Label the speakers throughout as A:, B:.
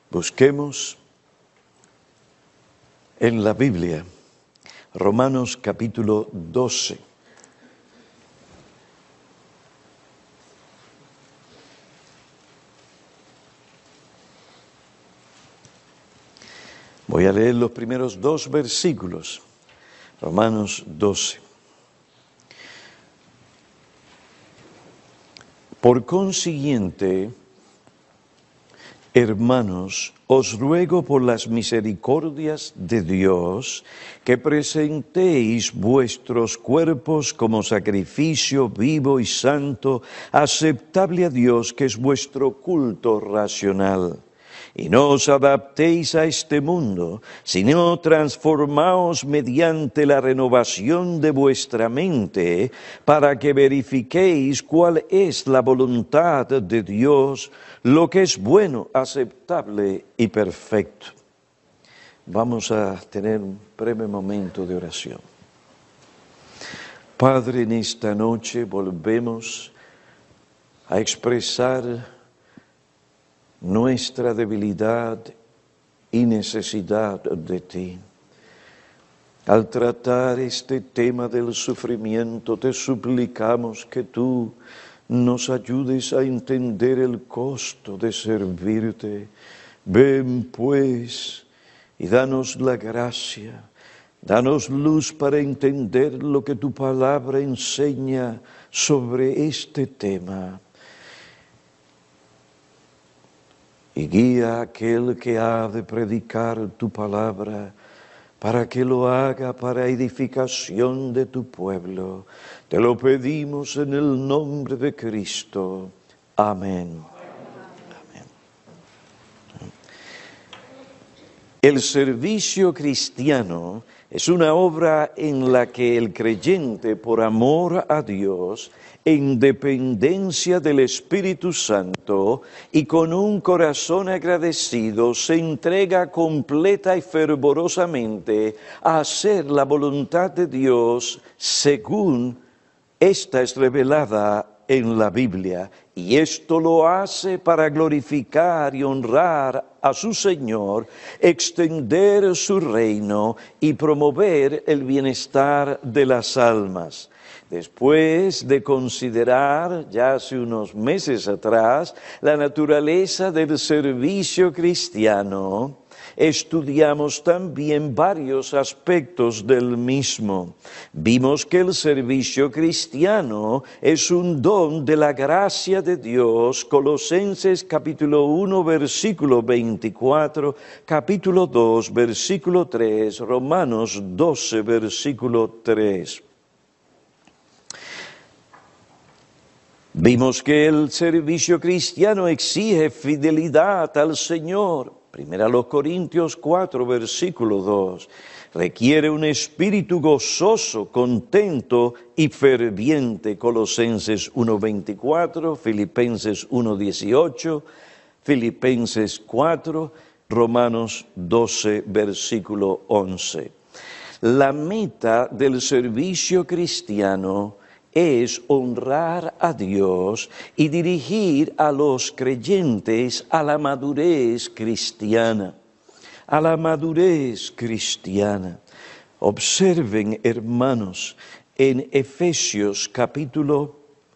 A: Busquemos en la Biblia, Romanos capítulo 12. Voy a leer los primeros 2 versículos, Romanos 12. Por consiguiente, hermanos, os ruego por las misericordias de Dios que presentéis vuestros cuerpos como sacrificio vivo y santo, aceptable a Dios, que es vuestro culto racional. Y no os adaptéis a este mundo, sino transformaos mediante la renovación de vuestra mente, para que verifiquéis cuál es la voluntad de Dios, lo que es bueno, aceptable y perfecto. Vamos a tener un breve momento de oración. Padre, en esta noche volvemos a expresar nuestra debilidad y necesidad de ti. Al tratar este tema del sufrimiento, te suplicamos que tú nos ayudes a entender el costo de servirte. Ven pues y danos la gracia, danos luz para entender lo que tu palabra enseña sobre este tema. Y guía a aquel que ha de predicar tu palabra, para que lo haga para edificación de tu pueblo. Te lo pedimos en el nombre de Cristo. Amén. Amén. El servicio cristiano es una obra en la que el creyente, por amor a Dios, en dependencia del Espíritu Santo y con un corazón agradecido, se entrega completa y fervorosamente a hacer la voluntad de Dios según esta es revelada en la Biblia. Y esto lo hace para glorificar y honrar a su Señor, extender su reino y promover el bienestar de las almas. Después de considerar, ya hace unos meses atrás, la naturaleza del servicio cristiano, estudiamos también varios aspectos del mismo. Vimos que el servicio cristiano es un don de la gracia de Dios, Colosenses capítulo 1, versículo 24, capítulo 2, versículo 3, Romanos 12, versículo 3. Vimos que el servicio cristiano exige fidelidad al Señor. 1 Corintios 4, versículo 2. Requiere un espíritu gozoso, contento y ferviente. Colosenses 1:24, Filipenses 1:18, Filipenses 4, Romanos 12, versículo 11. La meta del servicio cristiano es honrar a Dios y dirigir a los creyentes a la madurez cristiana. A la madurez cristiana. Observen, hermanos, en Efesios capítulo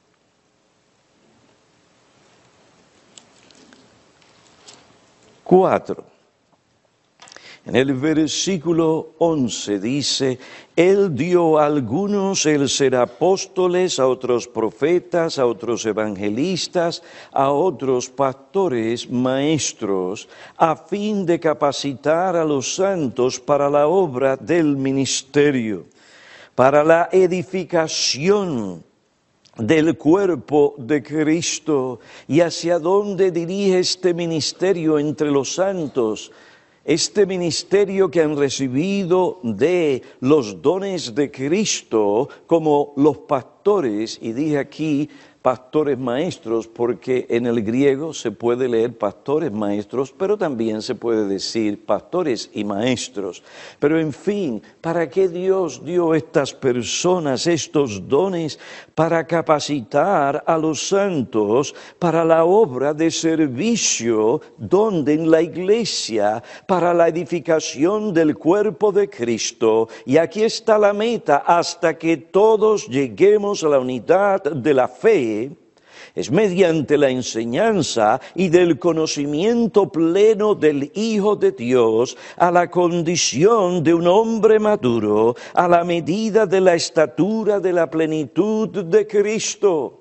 A: 4. En el versículo 11 dice, Él dio a algunos el ser apóstoles, a otros profetas, a otros evangelistas, a otros pastores, maestros, a fin de capacitar a los santos para la obra del ministerio, para la edificación del cuerpo de Cristo. ¿Y hacia dónde dirige este ministerio entre los santos? Este ministerio que han recibido de los dones de Cristo, como los pastores pastores, y dije aquí pastores maestros, porque en el griego se puede leer pastores maestros, pero también se puede decir pastores y maestros. Pero en fin, ¿para qué Dios dio estas personas, estos dones? Para capacitar a los santos para la obra de servicio, donde en la iglesia, para la edificación del cuerpo de Cristo. Y aquí está la meta, hasta que todos lleguemos a la unidad de la fe. Es mediante la enseñanza y del conocimiento pleno del Hijo de Dios a la condición de un hombre maduro, a la medida de la estatura de la plenitud de Cristo.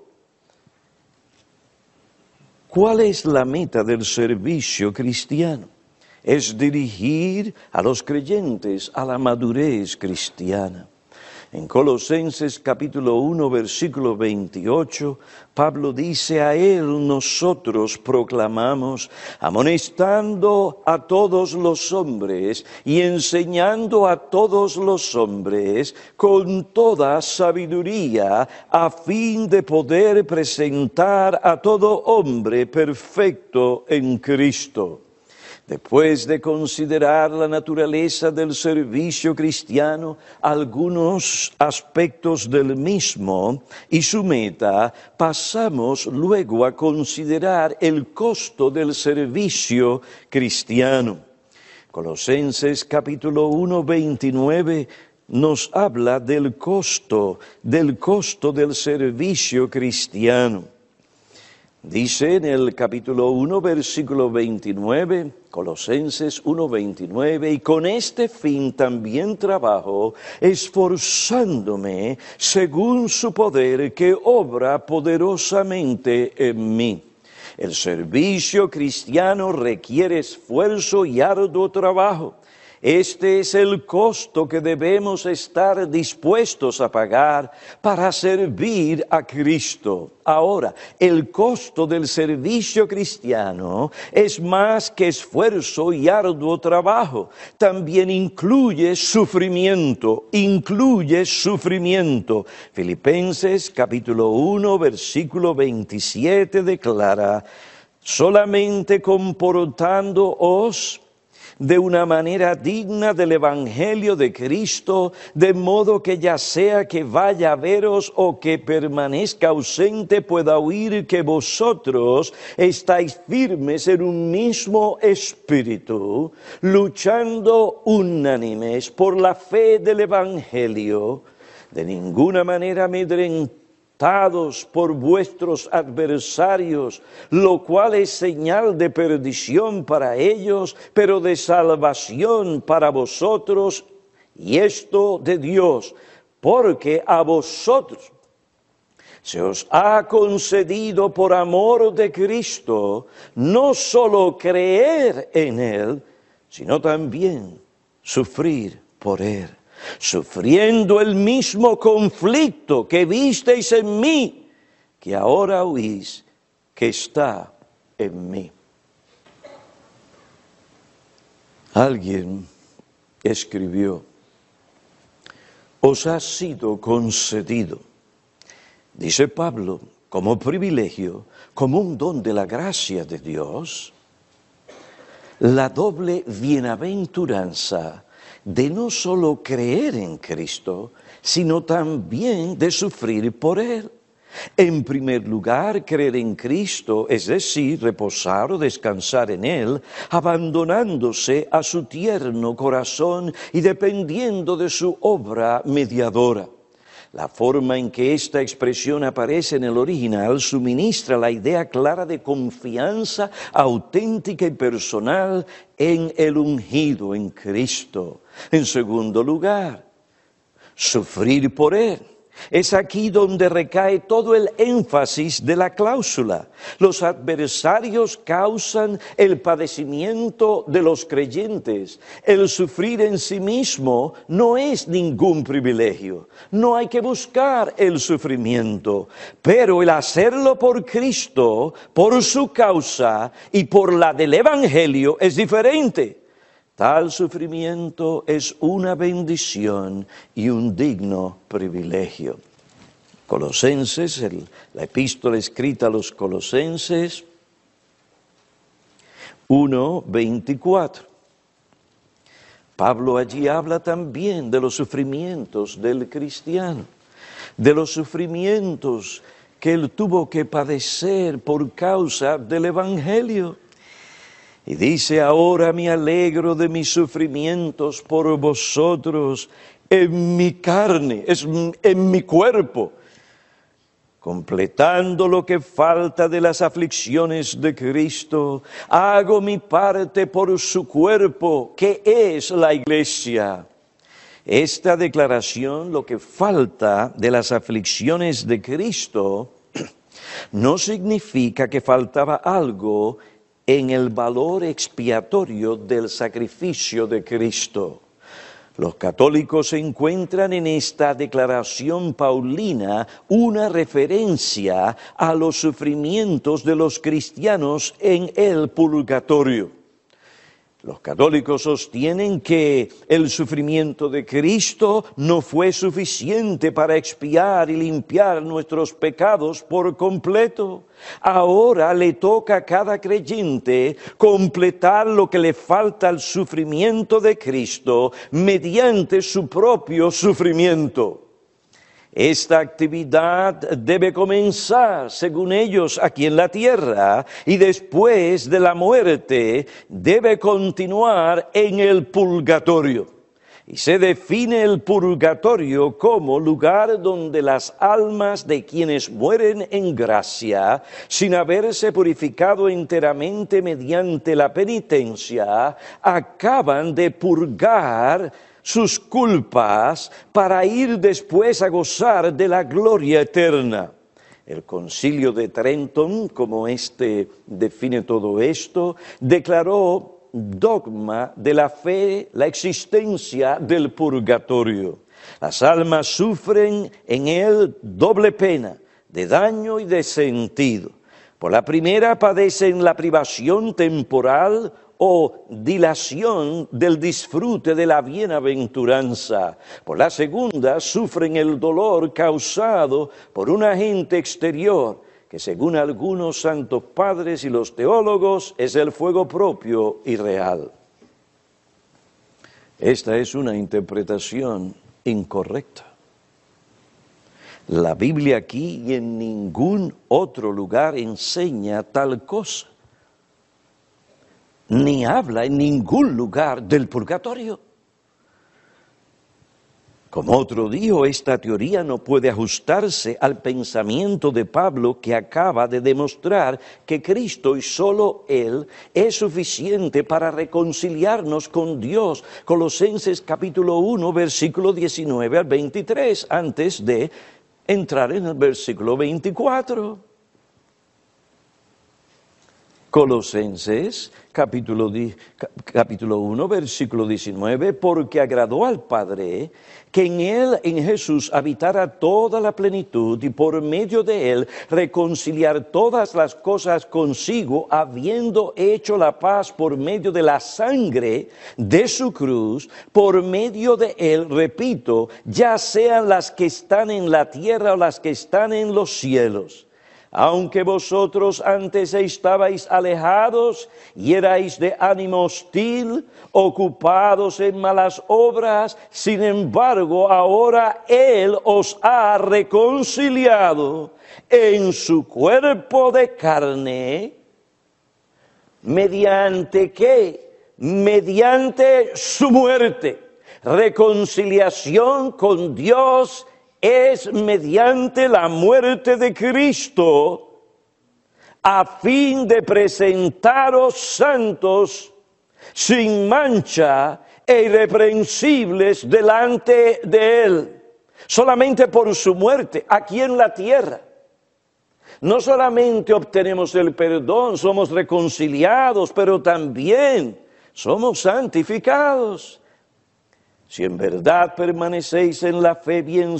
A: ¿Cuál es la meta del servicio cristiano? Es dirigir a los creyentes a la madurez cristiana. En Colosenses capítulo 1, versículo 28, Pablo dice: a Él nosotros proclamamos, amonestando a todos los hombres y enseñando a todos los hombres con toda sabiduría, a fin de poder presentar a todo hombre perfecto en Cristo. Después de considerar la naturaleza del servicio cristiano, algunos aspectos del mismo y su meta, pasamos luego a considerar el costo del servicio cristiano. Colosenses capítulo 1, 29 nos habla del costo del servicio cristiano. Dice en el capítulo 1, versículo 29, Colosenses 1, 29, y con este fin también trabajo, esforzándome según su poder que obra poderosamente en mí. El servicio cristiano requiere esfuerzo y arduo trabajo. Este es el costo que debemos estar dispuestos a pagar para servir a Cristo. Ahora, el costo del servicio cristiano es más que esfuerzo y arduo trabajo. También incluye sufrimiento. Filipenses capítulo 1, versículo 27 declara: solamente comportándoos de una manera digna del Evangelio de Cristo, de modo que ya sea que vaya a veros o que permanezca ausente, pueda oír que vosotros estáis firmes en un mismo espíritu, luchando unánimes por la fe del Evangelio, de ninguna manera amedrentados por vuestros adversarios, lo cual es señal de perdición para ellos, pero de salvación para vosotros, y esto de Dios, porque a vosotros se os ha concedido por amor de Cristo, no solo creer en Él, sino también sufrir por Él, sufriendo el mismo conflicto que visteis en mí, que ahora oís que está en mí. Alguien escribió: os ha sido concedido, dice Pablo, como privilegio, como un don de la gracia de Dios, la doble bienaventuranza de no solo creer en Cristo, sino también de sufrir por Él. En primer lugar, creer en Cristo, es decir, reposar o descansar en Él, abandonándose a su tierno corazón y dependiendo de su obra mediadora. La forma en que esta expresión aparece en el original suministra la idea clara de confianza auténtica y personal en el ungido, en Cristo. En segundo lugar, sufrir por Él. Es aquí donde recae todo el énfasis de la cláusula. Los adversarios causan el padecimiento de los creyentes. El sufrir en sí mismo no es ningún privilegio. No hay que buscar el sufrimiento. Pero el hacerlo por Cristo, por su causa y por la del Evangelio es diferente. Tal sufrimiento es una bendición y un digno privilegio. Colosenses, la epístola escrita a los Colosenses 1:24. Pablo allí habla también de los sufrimientos del cristiano, de los sufrimientos que él tuvo que padecer por causa del Evangelio. Y dice, ahora me alegro de mis sufrimientos por vosotros en mi carne, en mi cuerpo, completando lo que falta de las aflicciones de Cristo, hago mi parte por su cuerpo, que es la iglesia. Esta declaración, lo que falta de las aflicciones de Cristo, no significa que faltaba algo en el valor expiatorio del sacrificio de Cristo. Los católicos encuentran en esta declaración paulina una referencia a los sufrimientos de los cristianos en el purgatorio. Los católicos sostienen que el sufrimiento de Cristo no fue suficiente para expiar y limpiar nuestros pecados por completo. Ahora le toca a cada creyente completar lo que le falta al sufrimiento de Cristo mediante su propio sufrimiento. Esta actividad debe comenzar, según ellos, aquí en la tierra, y después de la muerte debe continuar en el purgatorio. Y se define el purgatorio como lugar donde las almas de quienes mueren en gracia, sin haberse purificado enteramente mediante la penitencia, acaban de purgar sus culpas para ir después a gozar de la gloria eterna. El Concilio de Trento, como define todo esto, declaró dogma de la fe la existencia del purgatorio. Las almas sufren en él doble pena, de daño y de sentido. Por la primera padecen la privación temporal o dilación del disfrute de la bienaventuranza. Por la segunda sufren el dolor causado por un agente exterior, que según algunos santos padres y los teólogos es el fuego propio y real. Esta es una interpretación incorrecta. La Biblia aquí y en ningún otro lugar enseña tal cosa, ni habla en ningún lugar del purgatorio. Como otro dijo, esta teoría no puede ajustarse al pensamiento de Pablo, que acaba de demostrar que Cristo y solo Él es suficiente para reconciliarnos con Dios. Colosenses capítulo 1, versículo 19 al 23, antes de entrar en el versículo 24. Colosenses capítulo 1, versículo 19, porque agradó al Padre que en Él, en Jesús, habitara toda la plenitud y por medio de Él reconciliar todas las cosas consigo, habiendo hecho la paz por medio de la sangre de su cruz, por medio de Él, repito, ya sean las que están en la tierra o las que están en los cielos. Aunque vosotros antes estabais alejados y erais de ánimo hostil, ocupados en malas obras, sin embargo ahora Él os ha reconciliado en su cuerpo de carne. ¿Mediante qué? Mediante su muerte. Reconciliación con Dios es mediante la muerte de Cristo, a fin de presentaros santos, sin mancha e irreprensibles delante de Él, solamente por su muerte, aquí en la tierra. No solamente obtenemos el perdón, somos reconciliados, pero también somos santificados. Si en verdad permanecéis en la fe bien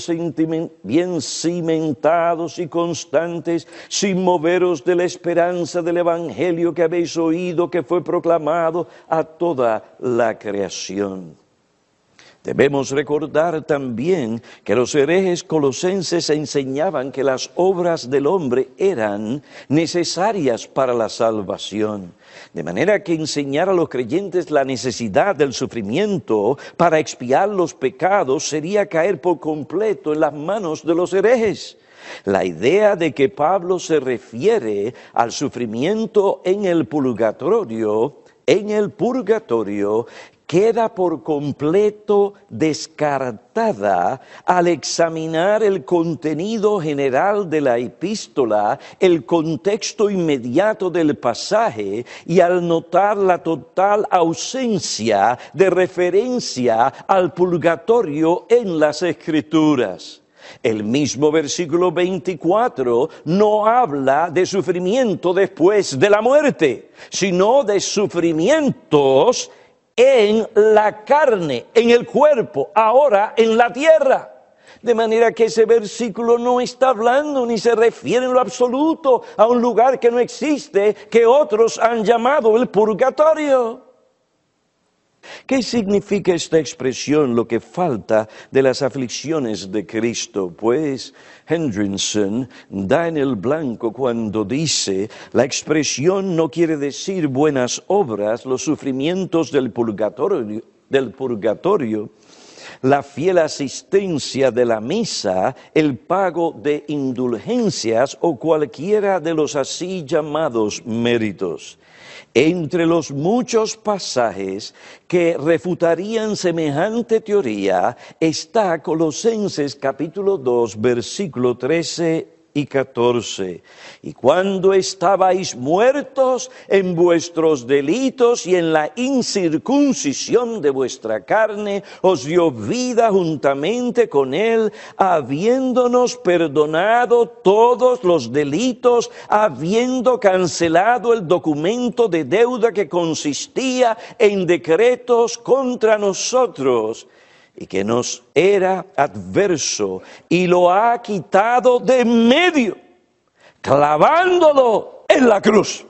A: cimentados y constantes, sin moveros de la esperanza del Evangelio que habéis oído, que fue proclamado a toda la creación. Debemos recordar también que los herejes colosenses enseñaban que las obras del hombre eran necesarias para la salvación. De manera que enseñar a los creyentes la necesidad del sufrimiento para expiar los pecados sería caer por completo en las manos de los herejes. La idea de que Pablo se refiere al sufrimiento en el purgatorio, queda por completo descartada al examinar el contenido general de la epístola, el contexto inmediato del pasaje y al notar la total ausencia de referencia al purgatorio en las Escrituras. El mismo versículo 24 no habla de sufrimiento después de la muerte, sino de sufrimientos en la carne, en el cuerpo, ahora en la tierra. De manera que ese versículo no está hablando ni se refiere en lo absoluto a un lugar que no existe, que otros han llamado el purgatorio. ¿Qué significa esta expresión, lo que falta de las aflicciones de Cristo? Pues Hendrickson da en el blanco cuando dice, la expresión no quiere decir buenas obras, los sufrimientos del purgatorio, la fiel asistencia de la misa, el pago de indulgencias o cualquiera de los así llamados méritos. Entre los muchos pasajes que refutarían semejante teoría está Colosenses capítulo 2, versículo 13 y 14. Y cuando estabais muertos en vuestros delitos y en la incircuncisión de vuestra carne, os dio vida juntamente con él, habiéndonos perdonado todos los delitos, habiendo cancelado el documento de deuda que consistía en decretos contra nosotros, y que nos era adverso, y lo ha quitado de en medio, clavándolo en la cruz.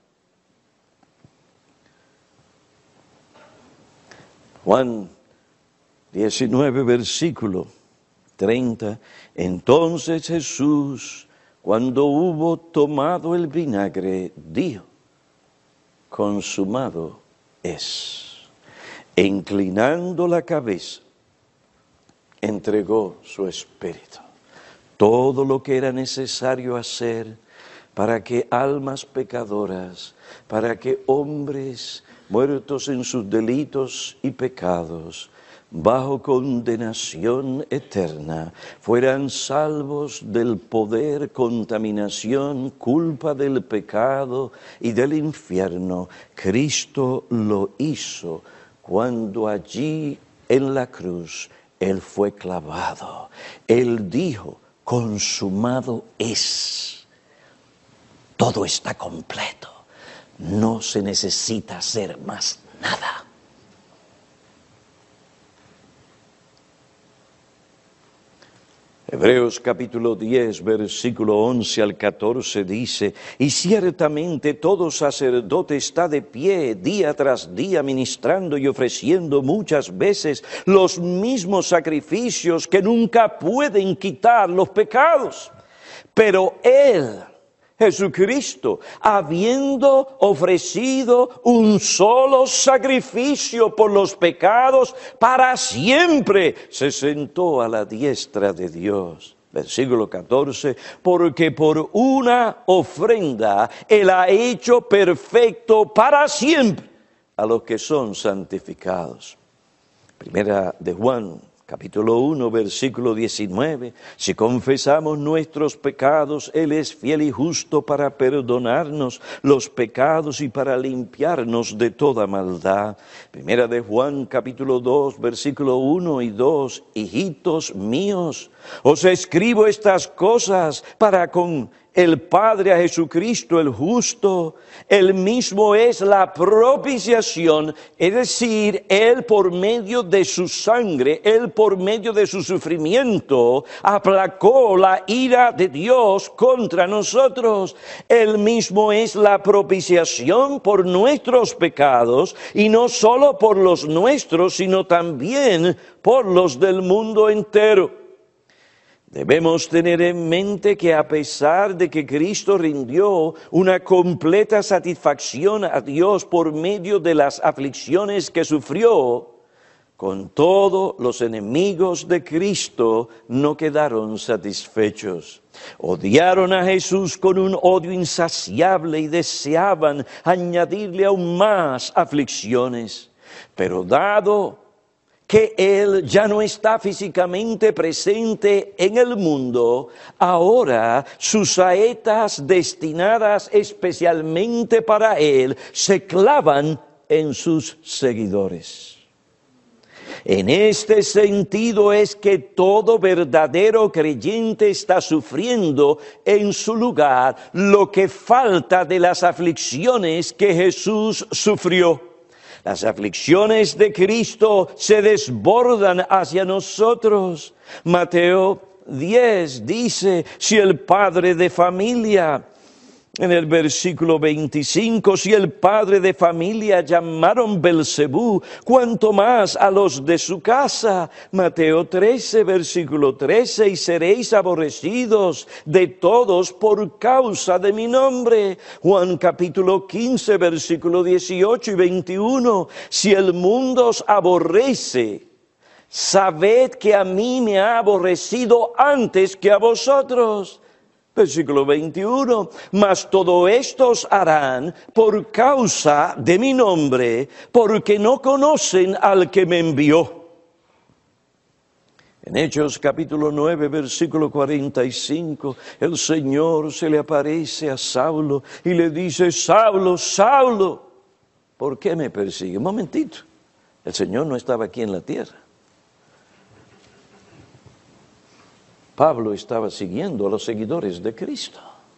A: Juan 19, versículo 30. Entonces Jesús, cuando hubo tomado el vinagre, dijo, consumado es. E inclinando la cabeza, entregó su espíritu. Todo lo que era necesario hacer para que almas pecadoras, para que hombres muertos en sus delitos y pecados, bajo condenación eterna, fueran salvos del poder, contaminación, culpa del pecado y del infierno. Cristo lo hizo cuando allí en la cruz Él fue clavado. Él dijo, consumado es. Todo está completo. No se necesita hacer más nada. Hebreos capítulo 10, versículo 11 al 14 dice, y ciertamente todo sacerdote está de pie día tras día ministrando y ofreciendo muchas veces los mismos sacrificios que nunca pueden quitar los pecados. Pero Él, Jesucristo, habiendo ofrecido un solo sacrificio por los pecados, para siempre se sentó a la diestra de Dios. Versículo 14, porque por una ofrenda Él ha hecho perfecto para siempre a los que son santificados. Primera de Juan, capítulo 1, versículo 19, si confesamos nuestros pecados, Él es fiel y justo para perdonarnos los pecados y para limpiarnos de toda maldad. Primera de Juan, capítulo 2, versículo 1 y 2, hijitos míos, os escribo estas cosas para con el Padre a Jesucristo el justo, Él mismo es la propiciación, es decir, Él por medio de su sangre, Él por medio de su sufrimiento, aplacó la ira de Dios contra nosotros. Él mismo es la propiciación por nuestros pecados, y no solo por los nuestros, sino también por los del mundo entero. Debemos tener en mente que a pesar de que Cristo rindió una completa satisfacción a Dios por medio de las aflicciones que sufrió, con todo los enemigos de Cristo no quedaron satisfechos. Odiaron a Jesús con un odio insaciable y deseaban añadirle aún más aflicciones. Pero dado que Él ya no está físicamente presente en el mundo, ahora sus saetas destinadas especialmente para Él se clavan en sus seguidores. En este sentido es que todo verdadero creyente está sufriendo en su lugar lo que falta de las aflicciones que Jesús sufrió. Las aflicciones de Cristo se desbordan hacia nosotros. Mateo 10 dice, si el padre de familia, en el versículo 25, si el padre de familia llamaron Belcebú, cuanto más a los de su casa. Mateo 13, versículo 13, y seréis aborrecidos de todos por causa de mi nombre. Juan capítulo 15, versículo 18 y 21, si el mundo os aborrece, sabed que a mí me ha aborrecido antes que a vosotros. Versículo 21, mas todo esto os harán por causa de mi nombre, porque no conocen al que me envió. En Hechos capítulo 9, versículo 45, el Señor se le aparece a Saulo y le dice, Saulo, Saulo, ¿por qué me persigue? Un momentito, el Señor no estaba aquí en la tierra. Pablo estaba siguiendo a los seguidores de Cristo.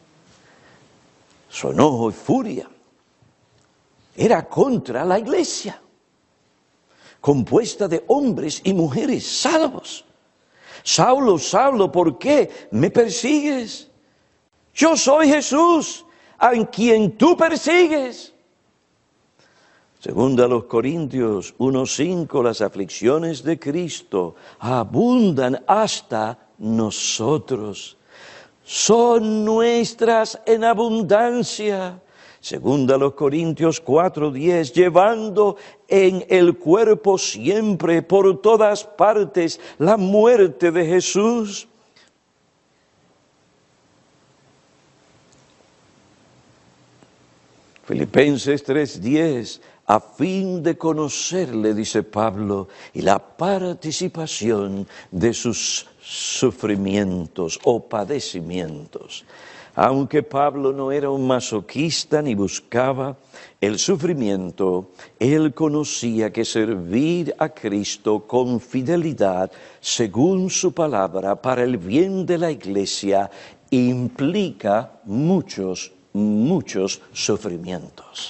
A: Su enojo y furia era contra la iglesia, compuesta de hombres y mujeres salvos. Saulo, Saulo, ¿por qué me persigues? Yo soy Jesús, a quien tú persigues. Según a los Corintios 1:5, las aflicciones de Cristo abundan hasta nosotros, son nuestras en abundancia. Según a los Corintios 4:10, llevando en el cuerpo siempre por todas partes la muerte de Jesús. Filipenses 3:10, a fin de conocerle, dice Pablo, y la participación de sus sufrimientos o padecimientos. Aunque Pablo no era un masoquista ni buscaba el sufrimiento, él conocía que servir a Cristo con fidelidad, según su palabra, para el bien de la iglesia, implica muchos sufrimientos.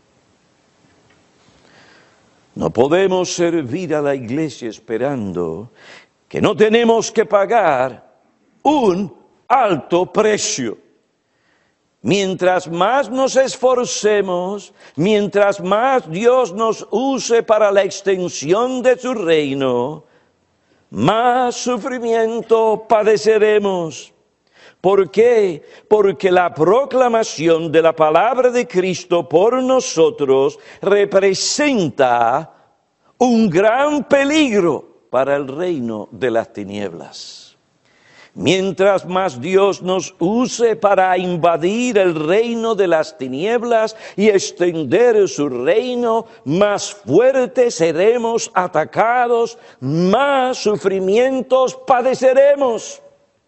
A: No podemos servir a la iglesia esperando que no tenemos que pagar un alto precio. Mientras más nos esforcemos, mientras más Dios nos use para la extensión de su reino, más sufrimiento padeceremos. ¿Por qué? Porque la proclamación de la palabra de Cristo por nosotros representa un gran peligro para el reino de las tinieblas. Mientras más Dios nos use para invadir el reino de las tinieblas y extender su reino, más fuertes seremos atacados, más sufrimientos padeceremos.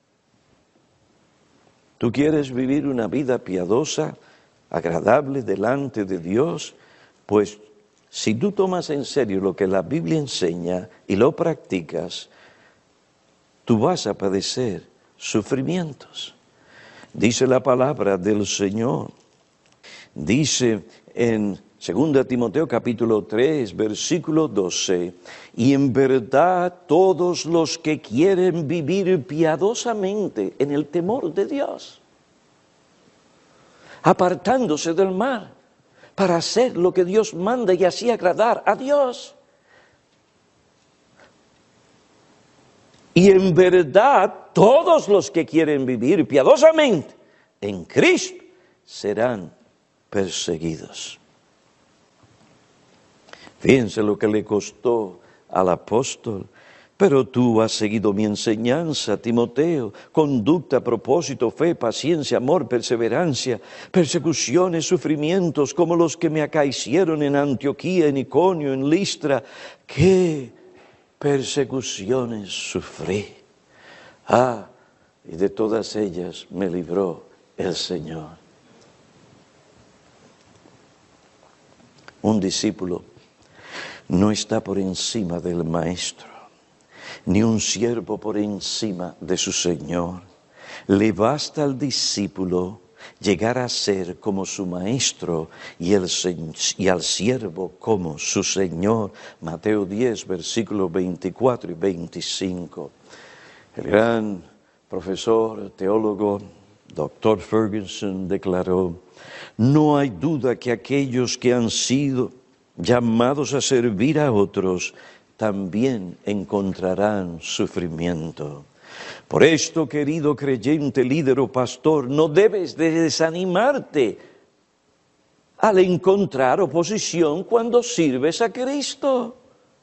A: ¿Tú quieres vivir una vida piadosa, agradable delante de Dios? Pues si tú tomas en serio lo que la Biblia enseña y lo practicas, tú vas a padecer sufrimientos. Dice la palabra del Señor. Dice en 2 Timoteo capítulo 3, versículo 12, y en verdad todos los que quieren vivir piadosamente en el temor de Dios, apartándose del mal, para hacer lo que Dios manda y así agradar a Dios. Y en verdad todos los que quieren vivir piadosamente en Cristo serán perseguidos. Fíjense lo que le costó al apóstol. Pero tú has seguido mi enseñanza, Timoteo, conducta, propósito, fe, paciencia, amor, perseverancia, persecuciones, sufrimientos, como los que me acaecieron en Antioquía, en Iconio, en Listra. ¿Qué persecuciones sufrí? Y de todas ellas me libró el Señor. Un discípulo no está por encima del maestro, ni un siervo por encima de su Señor. Le basta al discípulo llegar a ser como su maestro y al siervo como su Señor. Mateo 10, versículos 24 y 25. El gran profesor, teólogo, Dr. Ferguson declaró: no hay duda que aquellos que han sido llamados a servir a otros también encontrarán sufrimiento. Por esto, querido creyente, líder o pastor, no debes de desanimarte al encontrar oposición cuando sirves a Cristo.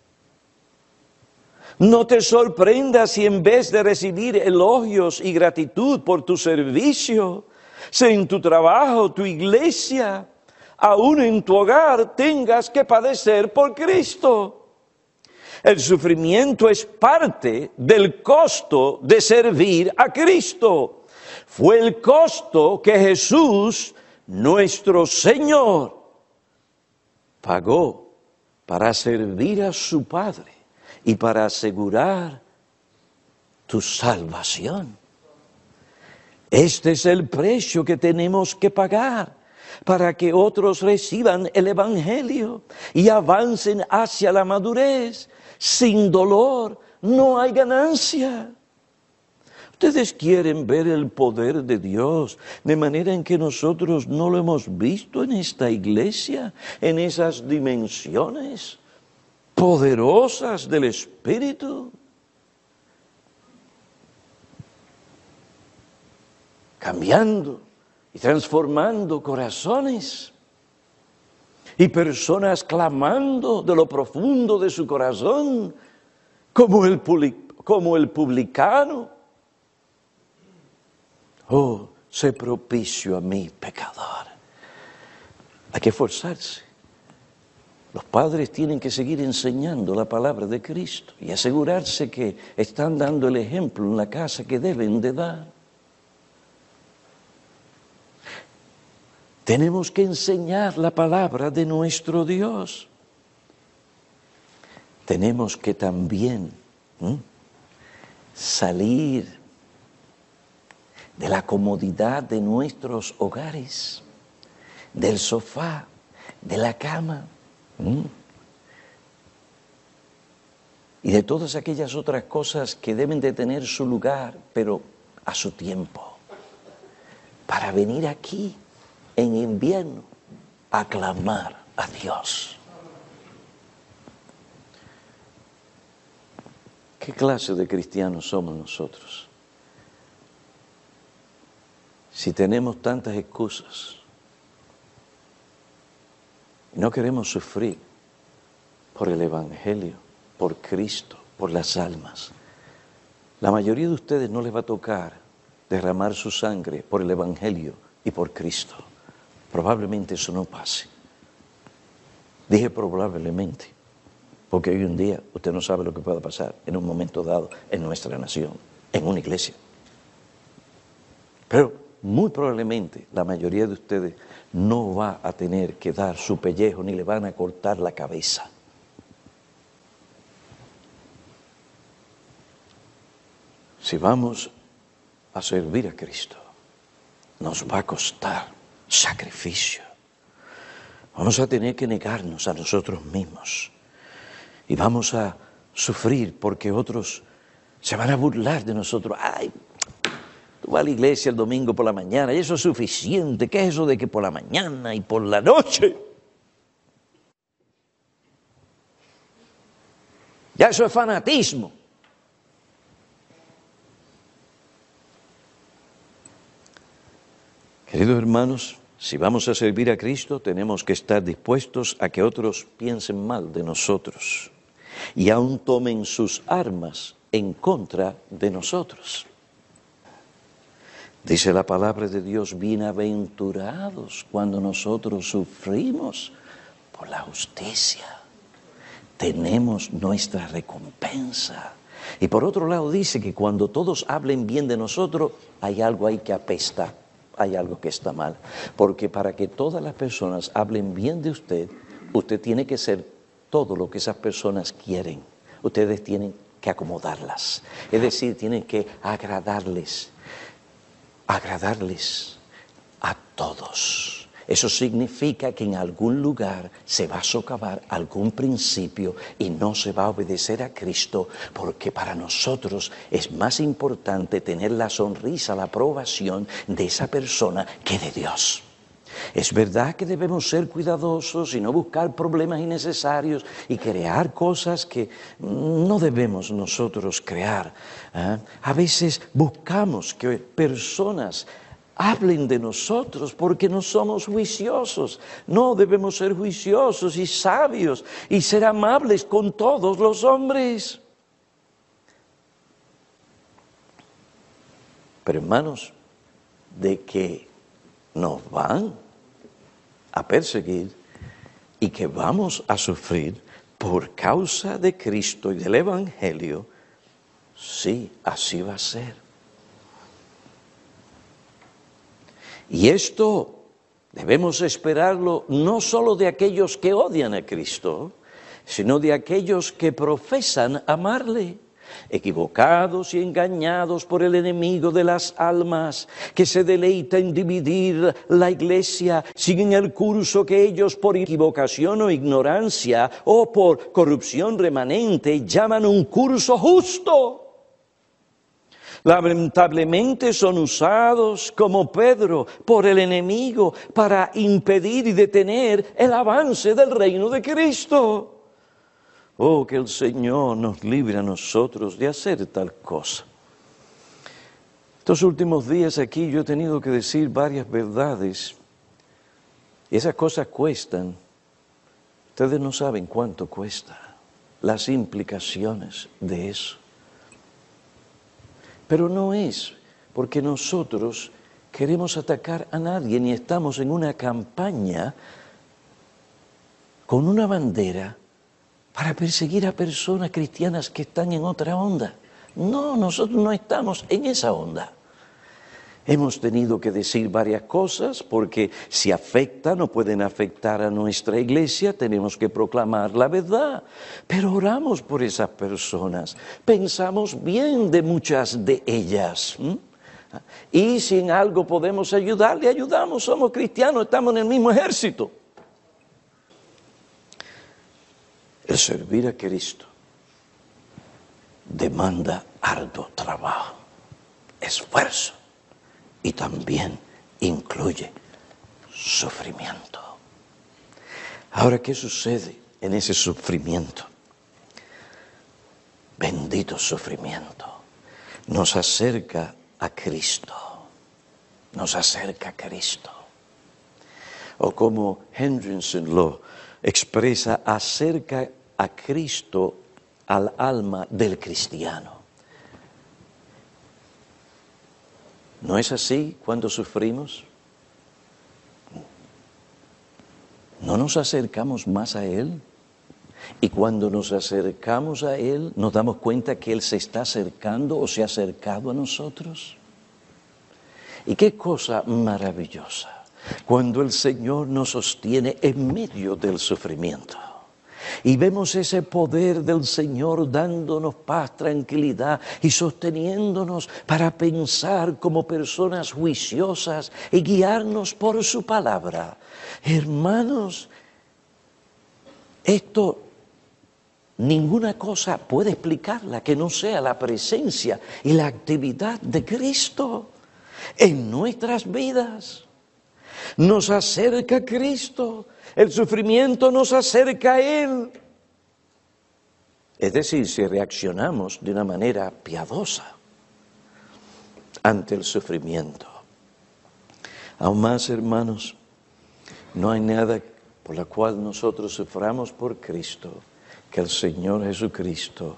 A: No te sorprendas si en vez de recibir elogios y gratitud por tu servicio, si en tu trabajo, tu iglesia, aún en tu hogar, tengas que padecer por Cristo. El sufrimiento es parte del costo de servir a Cristo. Fue el costo que Jesús, nuestro Señor, pagó para servir a su Padre y para asegurar tu salvación. Este es el precio que tenemos que pagar para que otros reciban el Evangelio y avancen hacia la madurez. Sin dolor no hay ganancia. Ustedes quieren ver el poder de Dios de manera en que nosotros no lo hemos visto en esta iglesia, en esas dimensiones poderosas del Espíritu. Cambiando y transformando corazones y personas clamando de lo profundo de su corazón, como el publicano. Oh, sé propicio a mí, pecador. Hay que esforzarse. Los padres tienen que seguir enseñando la palabra de Cristo y asegurarse que están dando el ejemplo en la casa que deben de dar. Tenemos que enseñar la palabra de nuestro Dios. Tenemos que también salir de la comodidad de nuestros hogares, del sofá, de la cama, y de todas aquellas otras cosas que deben de tener su lugar, pero a su tiempo, para venir aquí en invierno a clamar a Dios. ¿Qué clase de cristianos somos nosotros? Si tenemos tantas excusas, no queremos sufrir por el Evangelio, por Cristo, por las almas. La mayoría de ustedes no les va a tocar derramar su sangre por el Evangelio y por Cristo. Probablemente eso no pase. Dije probablemente, porque hoy en día usted no sabe lo que pueda pasar en un momento dado en nuestra nación, en una iglesia. Pero muy probablemente la mayoría de ustedes no va a tener que dar su pellejo ni le van a cortar la cabeza. Si vamos a servir a Cristo, nos va a costar sacrificio. Vamos a tener que negarnos a nosotros mismos. Y vamos a sufrir porque otros se van a burlar de nosotros. Ay, tú vas a la iglesia el domingo por la mañana y eso es suficiente. ¿Qué es eso de que por la mañana y por la noche? Ya eso es fanatismo. Queridos hermanos, si vamos a servir a Cristo, tenemos que estar dispuestos a que otros piensen mal de nosotros y aún tomen sus armas en contra de nosotros. Dice la palabra de Dios, bienaventurados cuando nosotros sufrimos por la justicia. Tenemos nuestra recompensa. Y por otro lado dice que cuando todos hablen bien de nosotros, hay algo ahí que apesta, hay algo que está mal. Porque para que todas las personas hablen bien de usted, usted tiene que ser todo lo que esas personas quieren. Ustedes tienen que acomodarlas. Es decir, tienen que agradarles a todos. Eso significa que en algún lugar se va a socavar algún principio y no se va a obedecer a Cristo, porque para nosotros es más importante tener la sonrisa, la aprobación de esa persona que de Dios. Es verdad que debemos ser cuidadosos y no buscar problemas innecesarios y crear cosas que no debemos nosotros crear. A veces buscamos que personas hablen de nosotros porque no somos juiciosos. No, debemos ser juiciosos y sabios y ser amables con todos los hombres. Pero hermanos, de que nos van a perseguir y que vamos a sufrir por causa de Cristo y del Evangelio, sí, así va a ser. Y esto debemos esperarlo no solo de aquellos que odian a Cristo, sino de aquellos que profesan amarle, equivocados y engañados por el enemigo de las almas, que se deleita en dividir la iglesia, siguen el curso que ellos por equivocación o ignorancia o por corrupción remanente llaman un curso justo. Lamentablemente son usados como Pedro por el enemigo para impedir y detener el avance del reino de Cristo. Oh, que el Señor nos libre a nosotros de hacer tal cosa. Estos últimos días aquí yo he tenido que decir varias verdades y esas cosas cuestan. Ustedes no saben cuánto cuesta, las implicaciones de eso. Pero no es porque nosotros queremos atacar a nadie ni estamos en una campaña con una bandera para perseguir a personas cristianas que están en otra onda. No, nosotros no estamos en esa onda. Hemos tenido que decir varias cosas porque si afectan o pueden afectar a nuestra iglesia, tenemos que proclamar la verdad. Pero oramos por esas personas, pensamos bien de muchas de ellas. Y si en algo podemos ayudar, le ayudamos, somos cristianos, estamos en el mismo ejército. El servir a Cristo demanda arduo trabajo, esfuerzo. Y también incluye sufrimiento. Ahora, ¿qué sucede en ese sufrimiento? Bendito sufrimiento. Nos acerca a Cristo. Nos acerca a Cristo. O como Hendrickson lo expresa, acerca a Cristo al alma del cristiano. ¿No es así cuando sufrimos? ¿No nos acercamos más a Él? Y cuando nos acercamos a Él, ¿nos damos cuenta que Él se está acercando o se ha acercado a nosotros? Y qué cosa maravillosa, cuando el Señor nos sostiene en medio del sufrimiento. Y vemos ese poder del Señor dándonos paz, tranquilidad y sosteniéndonos para pensar como personas juiciosas y guiarnos por su palabra. Hermanos, esto ninguna cosa puede explicarla que no sea la presencia y la actividad de Cristo en nuestras vidas. Nos acerca a Cristo, el sufrimiento nos acerca a Él. Es decir, si reaccionamos de una manera piadosa ante el sufrimiento. Aún más, hermanos, no hay nada por la cual nosotros suframos por Cristo que el Señor Jesucristo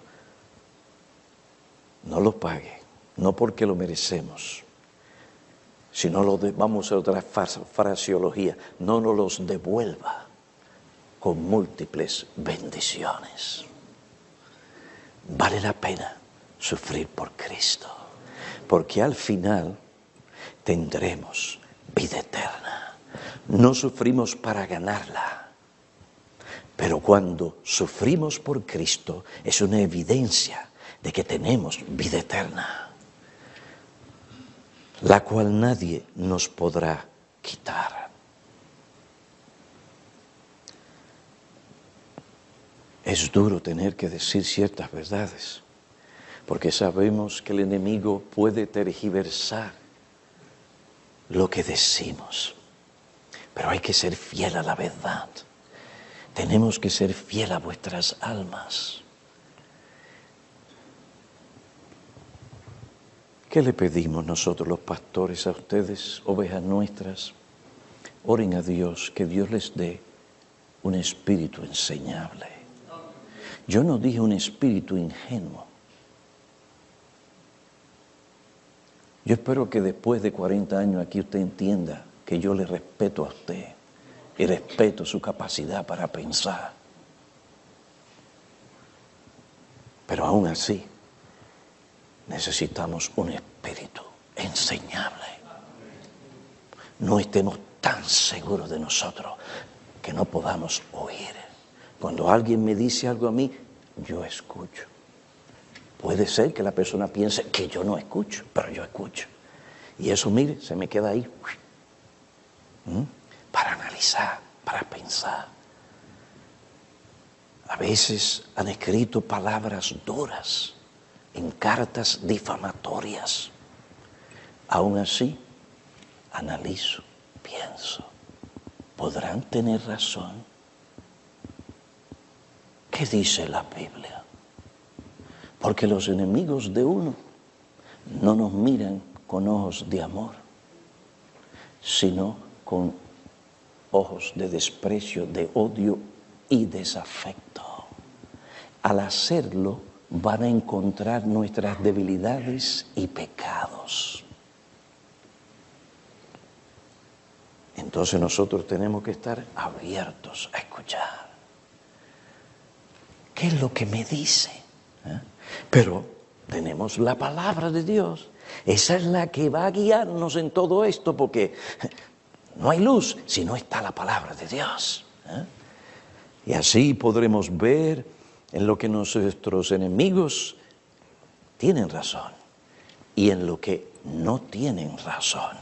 A: no lo pague, no porque lo merecemos, sino vamos a otra fraseología, no nos los devuelva con múltiples bendiciones. Vale la pena sufrir por Cristo, porque al final tendremos vida eterna. No sufrimos para ganarla, pero cuando sufrimos por Cristo es una evidencia de que tenemos vida eterna, la cual nadie nos podrá quitar. Es duro tener que decir ciertas verdades, porque sabemos que el enemigo puede tergiversar lo que decimos, pero hay que ser fiel a la verdad. Tenemos que ser fiel a vuestras almas. ¿Qué le pedimos nosotros los pastores a ustedes, ovejas nuestras? Oren a Dios, que Dios les dé un espíritu enseñable. Yo no dije un espíritu ingenuo. Yo espero que después de 40 años aquí usted entienda que yo le respeto a usted y respeto su capacidad para pensar. Pero aún así, necesitamos un espíritu enseñable. No estemos tan seguros de nosotros que no podamos oír. Cuando alguien me dice algo a mí, yo escucho. Puede ser que la persona piense que yo no escucho, pero yo escucho. Y eso, mire, se me queda ahí. Para analizar, para pensar. A veces han escrito palabras duras en cartas difamatorias. Aún así, analizo, pienso, ¿podrán tener razón? ¿Qué dice la Biblia? Porque los enemigos de uno no nos miran con ojos de amor, sino con ojos de desprecio, de odio y desafecto. Al hacerlo, van a encontrar nuestras debilidades y pecados. Entonces nosotros tenemos que estar abiertos a escuchar. ¿Qué es lo que me dice? Pero tenemos la palabra de Dios. Esa es la que va a guiarnos en todo esto, porque no hay luz si no está la palabra de Dios. Y así podremos ver en lo que nuestros enemigos tienen razón y en lo que no tienen razón.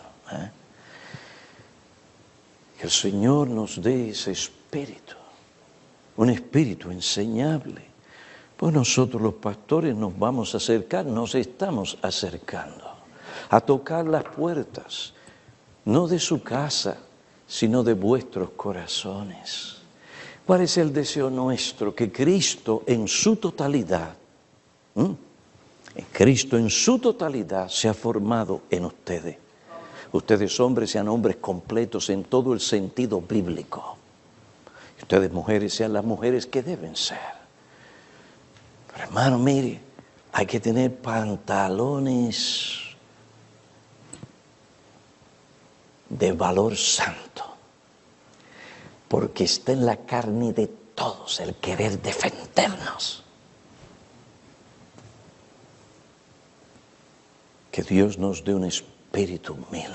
A: Que el Señor nos dé ese espíritu, un espíritu enseñable. Pues nosotros los pastores nos vamos a acercar, nos estamos acercando a tocar las puertas, no de su casa, sino de vuestros corazones. ¿Cuál es el deseo nuestro? Que Cristo en su totalidad, Cristo en su totalidad se ha formado en ustedes. Ustedes hombres sean hombres completos en todo el sentido bíblico. Ustedes mujeres sean las mujeres que deben ser. Pero hermano, mire, hay que tener pantalones de valor santo, porque está en la carne de todos el querer defendernos. Que Dios nos dé un espíritu humilde.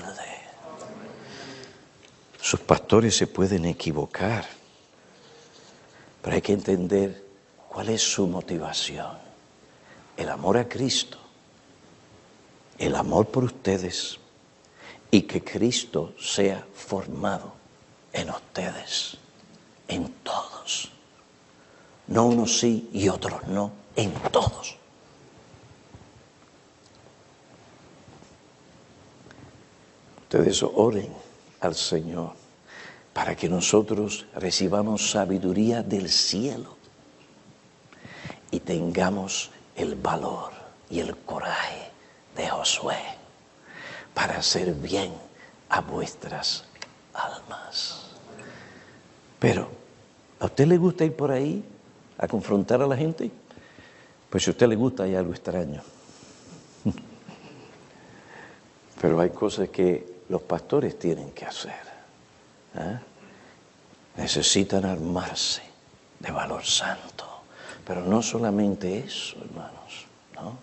A: Sus pastores se pueden equivocar, Pero hay que entender cuál es su motivación. El amor a Cristo, el amor por ustedes y que Cristo sea formado en ustedes, en todos. No unos sí y otros no, en todos. Ustedes oren al Señor para que nosotros recibamos sabiduría del cielo y tengamos el valor y el coraje de Josué para hacer bien a vuestras almas. Pero, ¿a usted le gusta ir por ahí a confrontar a la gente? Pues si a usted le gusta, hay algo extraño. Pero hay cosas que los pastores tienen que hacer. Necesitan armarse de valor santo. Pero no solamente eso, hermanos, ¿no?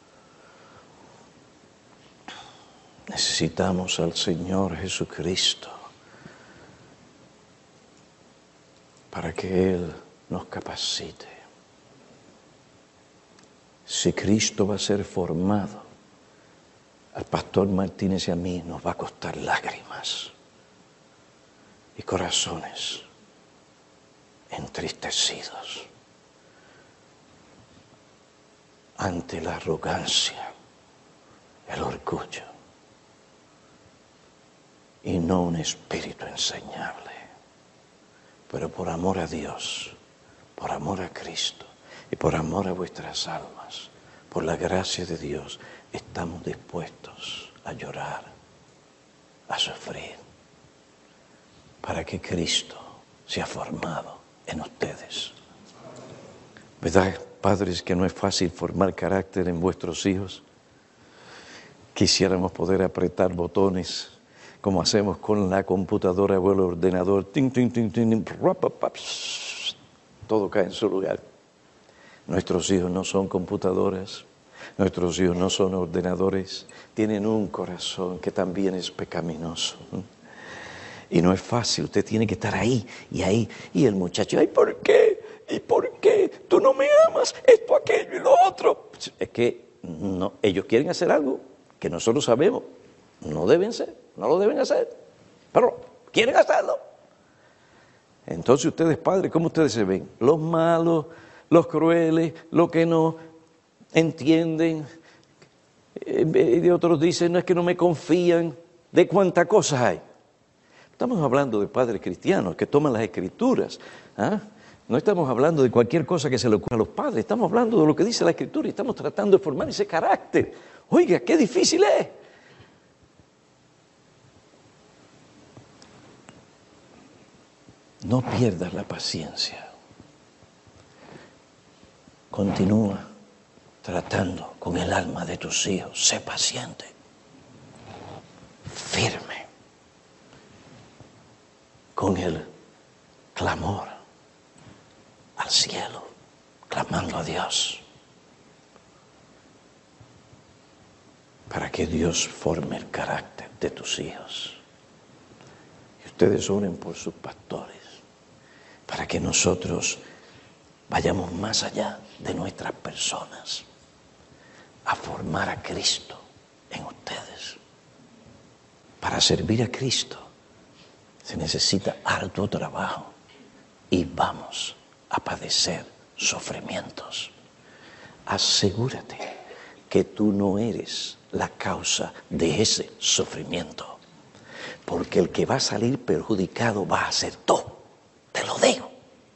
A: Necesitamos al Señor Jesucristo para que Él nos capacite. Si Cristo va a ser formado, al pastor Martínez y a mí nos va a costar lágrimas y corazones entristecidos ante la arrogancia, el orgullo y no un espíritu enseñable. Pero por amor a Dios, por amor a Cristo y por amor a vuestras almas, por la gracia de Dios, estamos dispuestos a llorar, a sufrir, para que Cristo sea formado en ustedes. ¿Verdad, padres, que no es fácil formar carácter en vuestros hijos? Quisiéramos poder apretar botones como hacemos con la computadora o el ordenador. Ting, ting, ting, ting, todo cae en su lugar. Nuestros hijos no son computadoras, nuestros hijos no son ordenadores, tienen un corazón que también es pecaminoso. Y no es fácil, usted tiene que estar ahí. Y el muchacho, ay, ¿por qué? ¿Y por qué? Tú no me amas, esto, aquello y lo otro. Es que no, ellos quieren hacer algo que nosotros sabemos, no lo deben hacer, pero quieren hacerlo. Entonces ustedes, padres, ¿cómo ustedes se ven? Los malos, los crueles, los que no entienden. Y otros dicen, no, es que no me confían. ¿De cuántas cosas hay? Estamos hablando de padres cristianos que toman las escrituras. No estamos hablando de cualquier cosa que se le ocurra a los padres. Estamos hablando de lo que dice la escritura y estamos tratando de formar ese carácter. Oiga, qué difícil es. No pierdas la paciencia. Continúa tratando con el alma de tus hijos. Sé paciente, firme, con el clamor al cielo, clamando a Dios, para que Dios forme el carácter de tus hijos. Y ustedes oren por sus pastores, para que nosotros vayamos más allá de nuestras personas, a formar a Cristo en ustedes. Para servir a Cristo se necesita arduo trabajo y vamos a padecer sufrimientos. Asegúrate que tú no eres la causa de ese sufrimiento, porque el que va a salir perjudicado va a ser tú, te lo digo.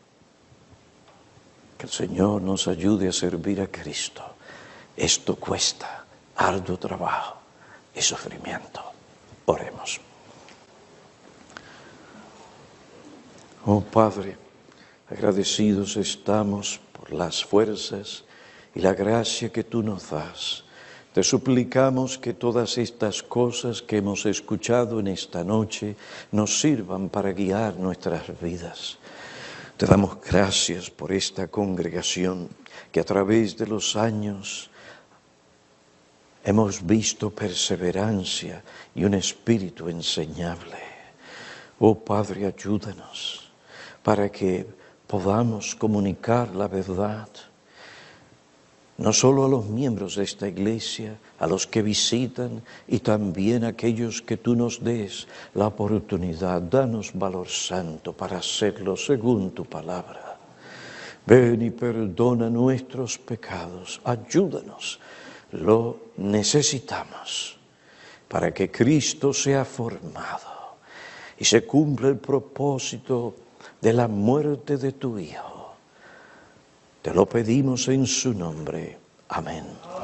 A: Que el Señor nos ayude a servir a Cristo. Esto cuesta arduo trabajo y sufrimiento. Oremos. Oh Padre, agradecidos estamos por las fuerzas y la gracia que tú nos das. Te suplicamos que todas estas cosas que hemos escuchado en esta noche nos sirvan para guiar nuestras vidas. Te damos gracias por esta congregación que a través de los años hemos visto perseverancia y un espíritu enseñable. Oh Padre, ayúdanos para que podamos comunicar la verdad, no solo a los miembros de esta iglesia, a los que visitan y también a aquellos que tú nos des la oportunidad. Danos valor santo para hacerlo según tu palabra. Ven y perdona nuestros pecados, ayúdanos, lo necesitamos para que Cristo sea formado y se cumpla el propósito de la muerte de tu Hijo. Te lo pedimos en su nombre. Amén.